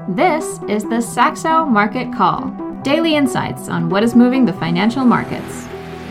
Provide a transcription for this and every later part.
This is the Saxo Market Call, daily insights on what is moving the financial markets.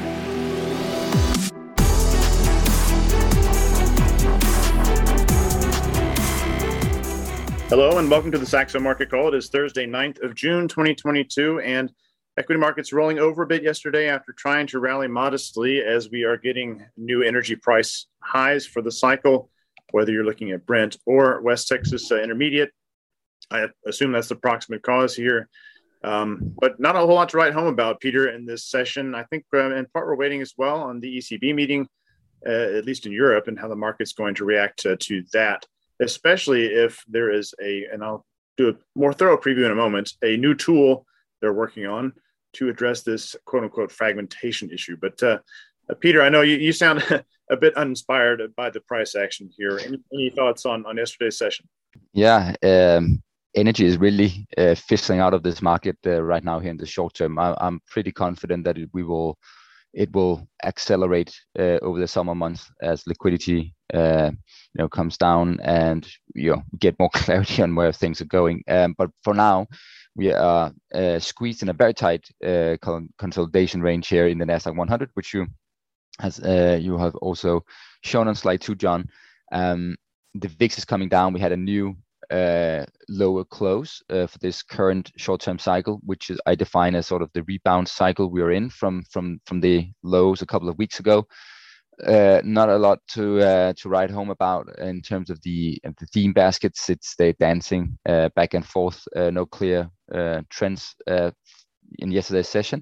Hello and welcome to the Saxo Market Call. It is Thursday, 9th of June, 2022, and equity markets rolling over a bit yesterday after trying to rally modestly as we are getting new energy price highs for the cycle, whether you're looking at Brent or West Texas Intermediate. I assume that's the proximate cause here, but not a whole lot to write home about, Peter, in this session. I think in part we're waiting as well on the ECB meeting, at least in Europe, and how the market's going to react to that, especially if there is and I'll do a more thorough preview in a moment, a new tool they're working on to address this quote-unquote fragmentation issue. But Peter, I know you sound a bit uninspired by the price action here. Any thoughts on yesterday's session? Yeah, energy is really fizzling out of this market right now here in the short term. I'm pretty confident that it will accelerate over the summer months as liquidity comes down and get more clarity on where things are going. But for now, we are squeezed in a very tight consolidation range here in the Nasdaq 100, which you have also shown on slide 2, John. The VIX is coming down. We had a new lower close for this current short-term cycle, which I define as sort of the rebound cycle we are in from the lows a couple of weeks ago. Not a lot to write home about in terms of the theme baskets. They're dancing back and forth. No clear trends in yesterday's session.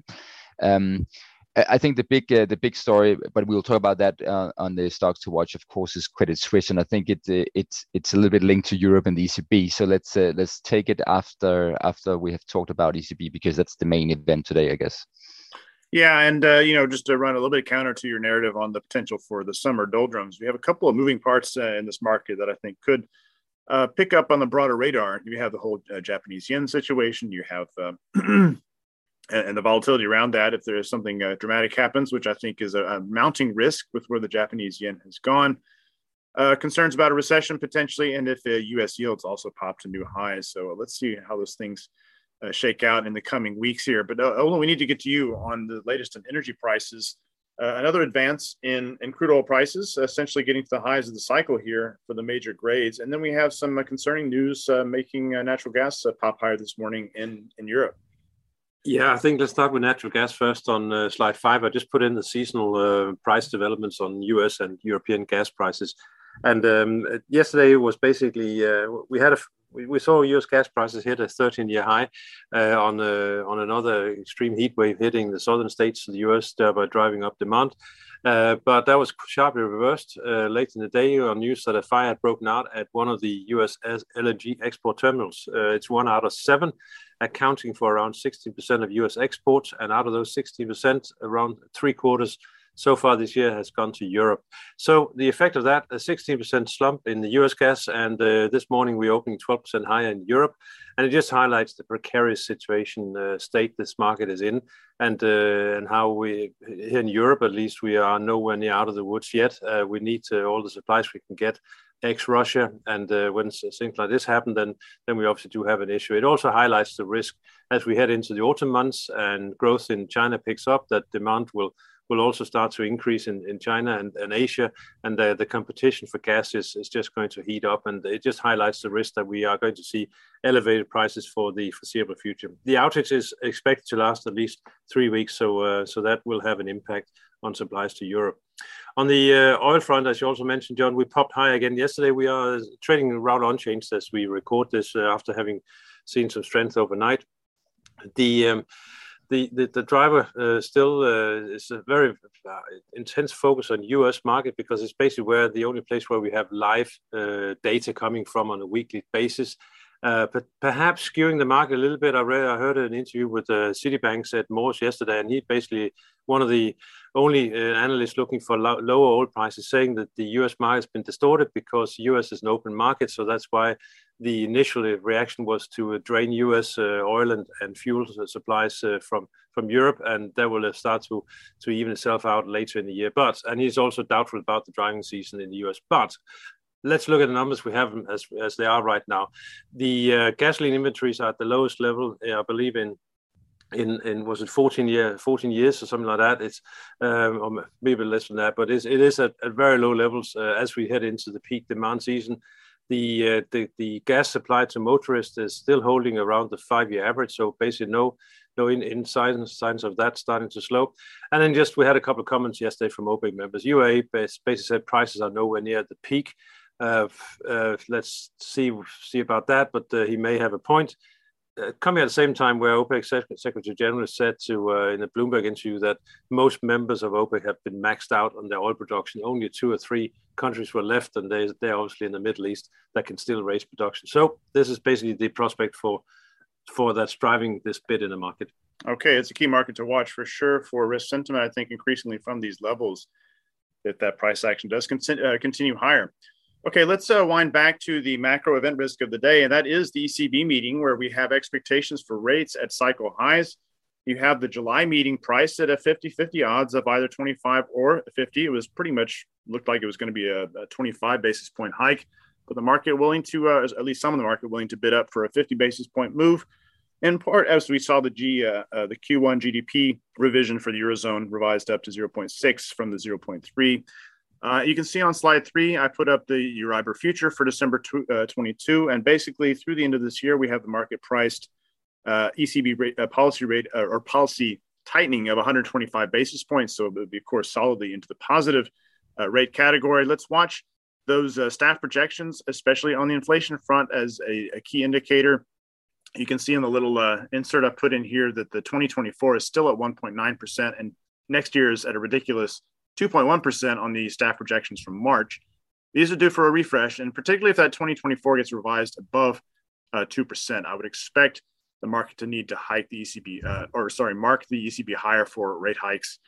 I think the big story, but we'll talk about that on the stocks to watch, of course, is Credit Suisse, and I think it's a little bit linked to Europe and the ECB. So let's take it after we have talked about ECB, because that's the main event today, I guess. Yeah, and just to run a little bit counter to your narrative on the potential for the summer doldrums, we have a couple of moving parts in this market that I think could pick up on the broader radar. You have the whole Japanese yen situation. You have and the volatility around that, if there is something dramatic happens, which I think is a mounting risk with where the Japanese yen has gone. Concerns about a recession potentially, and if U.S. yields also pop to new highs. So let's see how those things shake out in the coming weeks here. But Ola, we need to get to you on the latest in energy prices. Another advance in crude oil prices, essentially getting to the highs of the cycle here for the major grades. And then we have some concerning news making natural gas pop higher this morning in Europe. Yeah, I think let's start with natural gas first on slide 5. I just put in the seasonal price developments on US and European gas prices. And yesterday was basically, we saw US gas prices hit a 13-year high on another extreme heat wave hitting the southern states of the US, thereby driving up demand. But that was sharply reversed late in the day on news that a fire had broken out at one of the US LNG export terminals. It's 1 out of 7, accounting for around 16% of US exports. And out of those 16%, around 3/4 so far this year has gone to Europe. So the effect of that, a 16% slump in the US gas, and this morning we opened 12% higher in Europe. And it just highlights the precarious state this market is in, and how we, here in Europe at least, we are nowhere near out of the woods yet. We need all the supplies we can get, ex-Russia, and when things like this happen, then we obviously do have an issue. It also highlights the risk as we head into the autumn months and growth in China picks up, that demand will also start to increase in China and Asia, and the competition for gas is just going to heat up, and it just highlights the risk that we are going to see elevated prices for the foreseeable future. The outage is expected to last at least 3 weeks, so that will have an impact on supplies to Europe. On the oil front, as you also mentioned, John, we popped high again yesterday. We are trading around unchanged as we record this after having seen some strength overnight. The driver still is a very intense focus on US market, because it's basically the only place where we have live data coming from on a weekly basis. But perhaps skewing the market a little bit. I heard an interview with Citibank's Ed Morse yesterday, and he basically one of the only analysts looking for lower oil prices, saying that the US market has been distorted because US is an open market. So that's why the initial reaction was to drain US oil and fuel supplies from Europe, and that will start to even itself out later in the year. And he's also doubtful about the driving season in the US. But let's look at the numbers we have as they are right now. The gasoline inventories are at the lowest level, I believe, in was it 14 years or something like that. It's or maybe less than that, but it is at very low levels as we head into the peak demand season. The gas supply to motorists is still holding around the 5-year average, so basically no signs of that starting to slow. And then we had a couple of comments yesterday from OPEC members. UAE basically said prices are nowhere near the peak. Let's see about that, but he may have a point. Coming at the same time where OPEC Secretary General said in a Bloomberg interview that most members of OPEC have been maxed out on their oil production. Only 2 or 3 countries were left, and they're obviously in the Middle East that can still raise production. So this is basically the prospect for that's driving this bid in the market. Okay, it's a key market to watch for sure for risk sentiment. I think increasingly from these levels that price action does continue higher. Okay, let's wind back to the macro event risk of the day, and that is the ECB meeting where we have expectations for rates at cycle highs. You have the July meeting priced at a 50-50 odds of either 25 or 50. It was pretty much looked like it was going to be a 25 basis point hike, but the market willing to, at least some of the market willing to bid up for a 50 basis point move. In part, as we saw the Q1 GDP revision for the Eurozone revised up to 0.6 from the 0.3. You can see on slide 3, I put up the Euribor future for December 22, and basically through the end of this year, we have the market priced ECB rate, policy rate or policy tightening of 125 basis points. So it would be, of course, solidly into the positive rate category. Let's watch those staff projections, especially on the inflation front, as a key indicator. You can see in the little insert I put in here that the 2024 is still at 1.9%, and next year is at a ridiculous 2.1% on the staff projections from March. These are due for a refresh, and particularly if that 2024 gets revised above 2%, I would expect the market to need to hike the ECB, mark the ECB higher for rate hikes,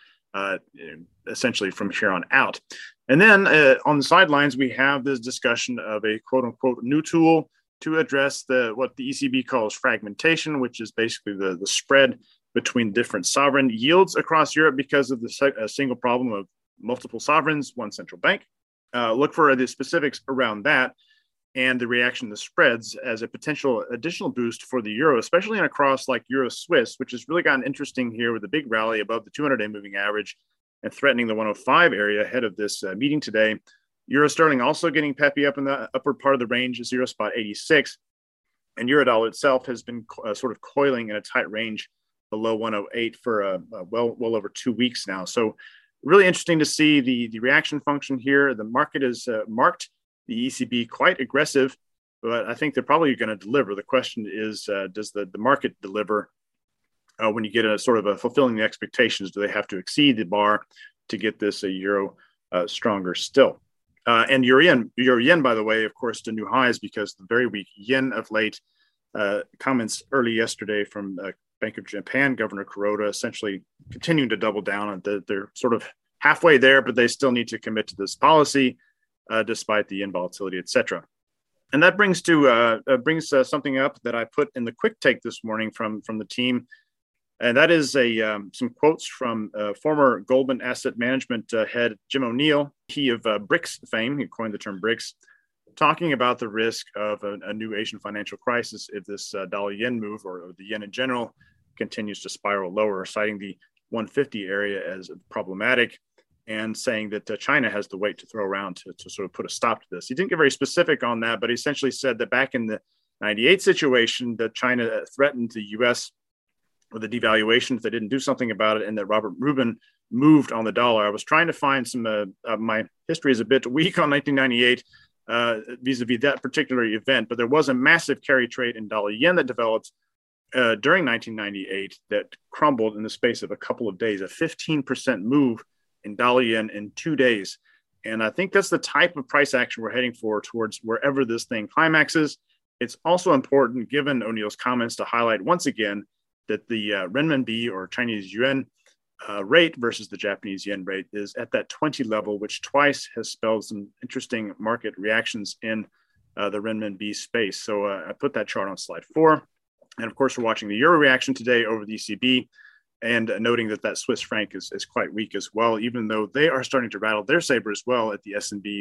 essentially from here on out. And then on the sidelines, we have this discussion of a quote unquote new tool to address what the ECB calls fragmentation, which is basically the spread between different sovereign yields across Europe because of the single problem of multiple sovereigns, one central bank. Look for the specifics around that and the reaction to spreads as a potential additional boost for the euro, especially in a cross like Euro Swiss, which has really gotten interesting here with a big rally above the 200-day moving average and threatening the 105 area ahead of this meeting today. Euro sterling also getting peppy up in the upward part of the range, 0.86, and euro dollar itself has been sort of coiling in a tight range below 108 for well over 2 weeks now. So really interesting to see the reaction function here. The market has marked the ECB quite aggressive, but I think they're probably going to deliver. The question is, does the market deliver when you get a sort of a fulfilling the expectations? Do they have to exceed the bar to get this a euro stronger still? And euro yen, by the way, of course, to new highs because the very weak yen of late. Comments early yesterday from Bank of Japan Governor Kuroda essentially continuing to double down on they're sort of halfway there, but they still need to commit to this policy despite the yen volatility, et cetera. And that brings something up that I put in the quick take this morning from the team. And that is some quotes from former Goldman Asset Management head Jim O'Neill, he of BRICS fame, he coined the term BRICS, talking about the risk of a new Asian financial crisis if this dollar-yen move or the yen in general continues to spiral lower, citing the 150 area as problematic and saying that China has the weight to throw around to sort of put a stop to this. He didn't get very specific on that, but he essentially said that back in the 98 situation that China threatened the U.S. with a devaluation if they didn't do something about it, and that Robert Rubin moved on the dollar. I was trying to find some, my history is a bit weak on 1998 vis-a-vis that particular event, but there was a massive carry trade in dollar yen that developed during 1998 that crumbled in the space of a couple of days, a 15% move in dollar yen in 2 days. And I think that's the type of price action we're heading towards wherever this thing climaxes. It's also important, given O'Neill's comments, to highlight once again that the renminbi or Chinese yuan rate versus the Japanese yen rate is at that 20 level, which twice has spelled some interesting market reactions in the renminbi space. So I put that chart on slide 4. And of course, we're watching the euro reaction today over the ECB and noting that Swiss franc is quite weak as well, even though they are starting to rattle their saber as well at the S&B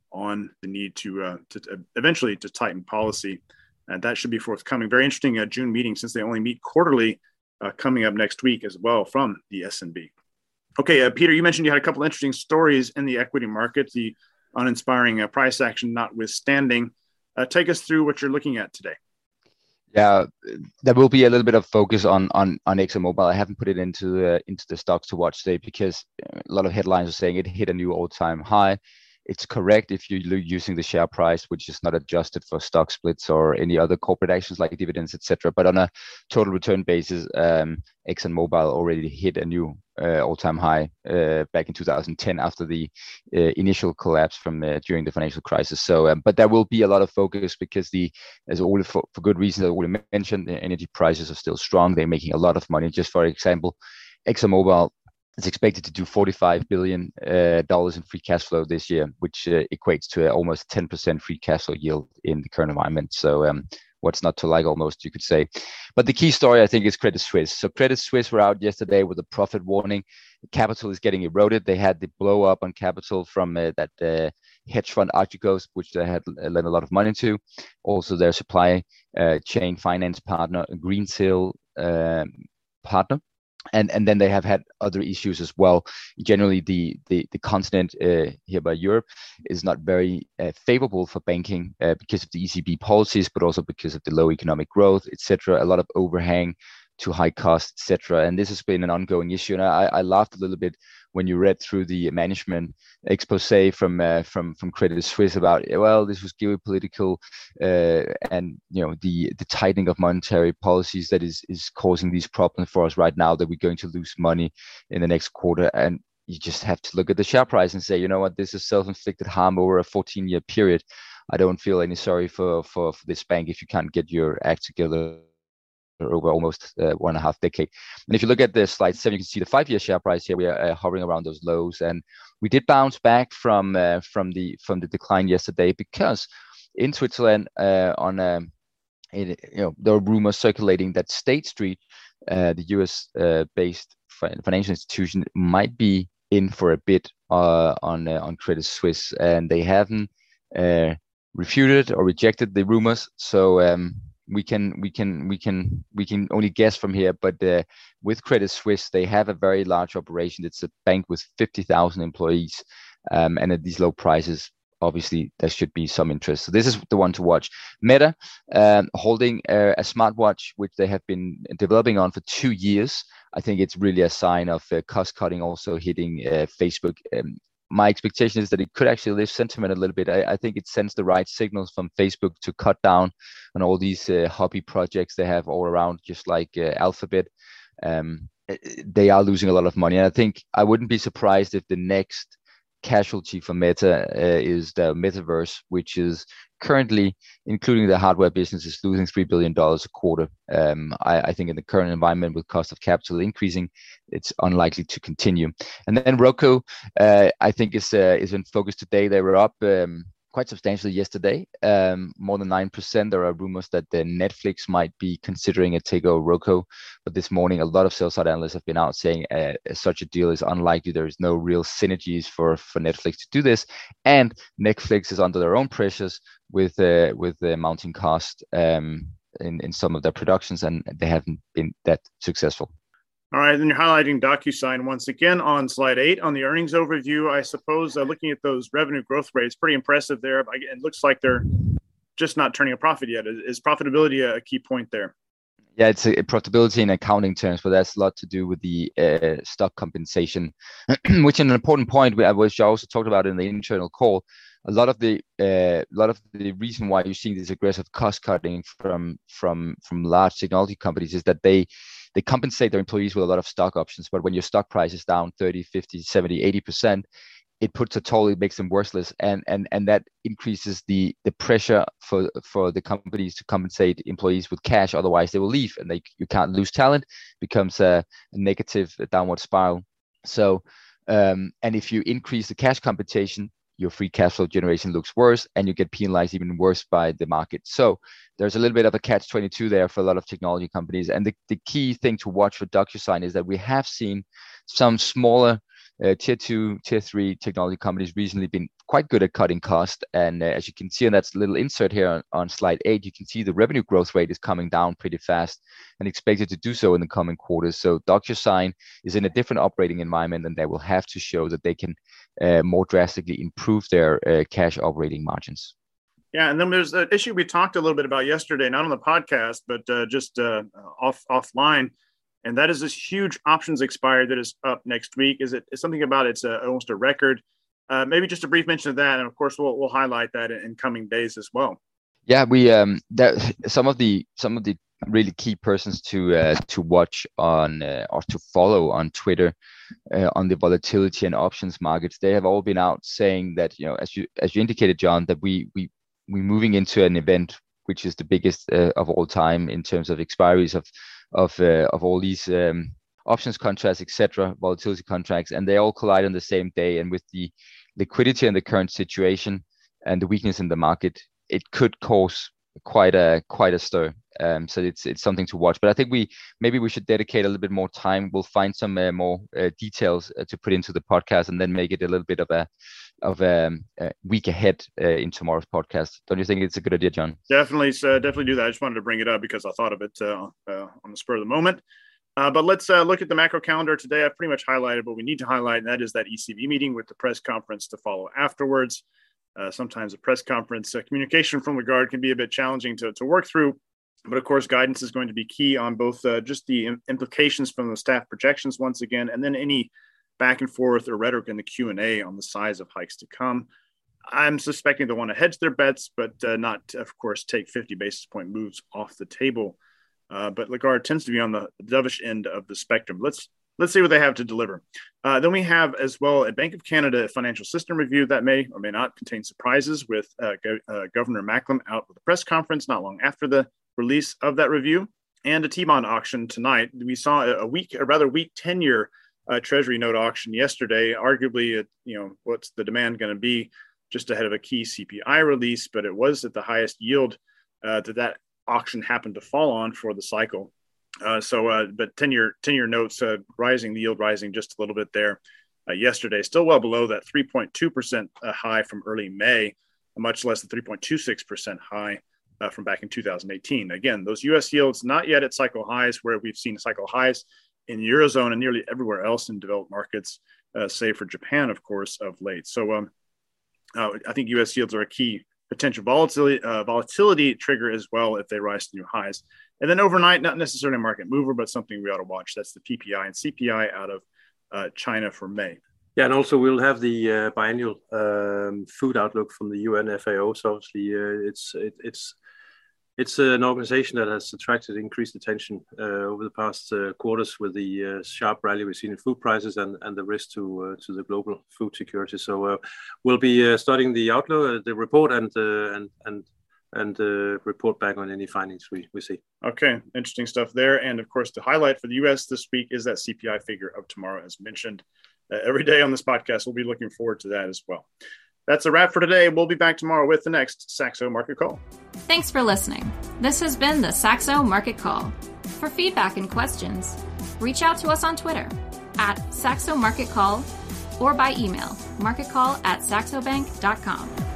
on the need to eventually to tighten policy. And that should be forthcoming. Very interesting June meeting, since they only meet quarterly, coming up next week as well from the S&B. Okay, Peter, you mentioned you had a couple interesting stories in the equity market, the uninspiring price action notwithstanding. Take us through what you're looking at today. Yeah, there will be a little bit of focus on ExxonMobil. I haven't put it into the stocks to watch today because a lot of headlines are saying it hit a new all-time high. It's correct if you're using the share price, which is not adjusted for stock splits or any other corporate actions like dividends, etc. But on a total return basis, ExxonMobil already hit a new all-time high back in 2010 after the initial collapse from during the financial crisis. So, but there will be a lot of focus because as Ole, for good reason, that Ole mentioned, the energy prices are still strong. They're making a lot of money. Just for example, ExxonMobil is expected to do $45 billion in free cash flow this year, which equates to almost 10% free cash flow yield in the current environment. So what's not to like, almost, you could say. But the key story, I think, is Credit Suisse. So Credit Suisse were out yesterday with a profit warning. Capital is getting eroded. They had the blow up on capital from that hedge fund Archegos, which they had lent a lot of money to. Also their supply chain finance partner, Greensill partner. And then they have had other issues as well. Generally, the continent here by Europe is not very favorable for banking because of the ECB policies, but also because of the low economic growth, etc. A lot of overhang to high cost, etc. And this has been an ongoing issue. And I laughed a little bit when you read through the management expose from Credit Suisse about, well, this was geopolitical and the tightening of monetary policies that is causing these problems for us right now, that we're going to lose money in the next quarter. And you just have to look at the share price and say, you know what, this is self-inflicted harm over a 14-year period. I don't feel any sorry for this bank if you can't get your act together over almost 1.5 decades. And if you look at the slide 7, you can see the 5-year share price here. We are hovering around those lows, and we did bounce back from the decline yesterday because in Switzerland there were rumors circulating that State Street, the US based financial institution, might be in for a bit on Credit Suisse, and they haven't refuted or rejected the rumors. So we can only guess from here, but with Credit Suisse, they have a very large operation. It's a bank with 50,000 employees, and at these low prices, obviously there should be some interest. So this is the one to watch. Meta, holding a smartwatch which they have been developing on for 2 years. I think it's really a sign of cost cutting also hitting Facebook. My expectation is that it could actually lift sentiment a little bit. I think it sends the right signals from Facebook to cut down on all these hobby projects they have all around, just like Alphabet. They are losing a lot of money. And I think I wouldn't be surprised if the next casualty for Meta is the metaverse, which is currently, including the hardware business, is losing $3 billion a quarter. I think in the current environment with cost of capital increasing, it's unlikely to continue. And then Roku, I think is in focus today. They were up quite substantially yesterday, more than 9%. There are rumors that the Netflix might be considering a takeover Roku, but this morning a lot of sell-side analysts have been out saying such a deal is unlikely. There is no real synergies for Netflix to do this, and Netflix is under their own pressures with the mounting cost in some of their productions, and they haven't been that successful. All right, then you're highlighting DocuSign once again on slide 8 on the earnings overview. I suppose looking at those revenue growth rates, pretty impressive there. It looks like they're just not turning a profit yet. Is profitability a key point there? Yeah, it's a profitability in accounting terms, but that's a lot to do with the stock compensation, which is an important point which I also talked about in the internal call. A lot of the reason why you're seeing this aggressive cost cutting from large technology companies is that they compensate their employees with a lot of stock options. But when your stock price is down 30, 50, 70, 80%, it puts a toll, it makes them worthless. And that increases the pressure for the companies to compensate employees with cash. Otherwise they will leave, and you can't lose talent. It becomes a negative downward spiral. So, and if you increase the cash compensation, your free cash flow generation looks worse, and you get penalized even worse by the market. So there's a little bit of a catch-22 there for a lot of technology companies. And the key thing to watch for DocuSign is that we have seen some smaller tier 2, tier 3 technology companies recently been quite good at cutting cost. And as you can see on that little insert here on slide 8, you can see the revenue growth rate is coming down pretty fast and expected to do so in the coming quarters. So DocuSign is in a different operating environment, and they will have to show that they can more drastically improve their cash operating margins. Yeah, and then there's an issue we talked a little bit about yesterday, not on the podcast, but just offline, and that is this huge options expiry that is up next week. Is it something about it's almost a record? Maybe just a brief mention of that, and of course we'll highlight that in coming days as well. Yeah, we that some of the really key persons to watch on or to follow on Twitter on the volatility and options markets. They have all been out saying that, as you indicated, John, that we're moving into an event which is the biggest of all time in terms of expiries of all these options contracts, etc., volatility contracts, and they all collide on the same day. And with the liquidity in the current situation and the weakness in the market, it could cause quite a stir. So it's something to watch. But I think we should dedicate a little bit more time. We'll find some more details to put into the podcast, and then make it a little bit of a week ahead in tomorrow's podcast. Don't you think it's a good idea, John? Definitely do that. I just wanted to bring it up because I thought of it on the spur of the moment. But let's look at the macro calendar today. I've pretty much highlighted what we need to highlight, and that is that ECB meeting with the press conference to follow afterwards. Sometimes a press conference communication from Lagarde can be a bit challenging to work through. But of course, guidance is going to be key on both just the implications from the staff projections once again, and then any back and forth or rhetoric in the Q&A on the size of hikes to come. I'm suspecting they'll want to hedge their bets, but not, of course, take 50 basis point moves off the table. But Lagarde tends to be on the dovish end of the spectrum. Let's see what they have to deliver. Then we have as well a Bank of Canada financial system review that may or may not contain surprises, with Governor Macklem out with a press conference not long after the release of that review, and a T-bond auction tonight. We saw a rather weak 10-year Treasury note auction yesterday. Arguably, what's the demand going to be just ahead of a key CPI release, but it was at the highest yield that auction happened to fall on for the cycle. But 10-year notes rising, the yield rising just a little bit there yesterday, still well below that 3.2% high from early May, much less the 3.26% high from back in 2018. Again, those U.S. yields not yet at cycle highs, where we've seen cycle highs in Eurozone and nearly everywhere else in developed markets, save for Japan, of course, of late. So I think U.S. yields are a key potential volatility trigger as well if they rise to new highs. And then overnight, not necessarily a market mover, but something we ought to watch. That's the PPI and CPI out of China for May. Yeah, and also we'll have the biannual food outlook from the UN FAO. So obviously, it's an organization that has attracted increased attention over the past quarters with the sharp rally we've seen in food prices and the risk to the global food security. So we'll be studying the outlook, the report, and report back on any findings we see. Okay, interesting stuff there. And of course, the highlight for the U.S. this week is that CPI figure of tomorrow, as mentioned. Every day on this podcast, we'll be looking forward to that as well. That's a wrap for today. We'll be back tomorrow with the next Saxo Market Call. Thanks for listening. This has been the Saxo Market Call. For feedback and questions, reach out to us on Twitter @Saxo Market Call or by email marketcall@saxobank.com.